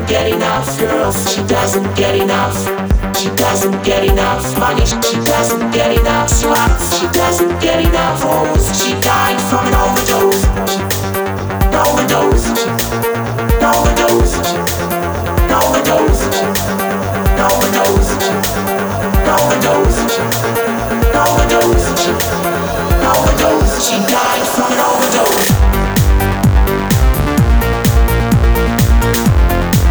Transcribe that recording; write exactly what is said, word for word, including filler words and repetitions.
get enough girls, she doesn't get enough. She doesn't get enough money, she doesn't get enough sluts, she doesn't get enough hoes. She died from an overdose, overdose, overdose, overdose, overdose, overdose, overdose, overdose. She died from an overdose.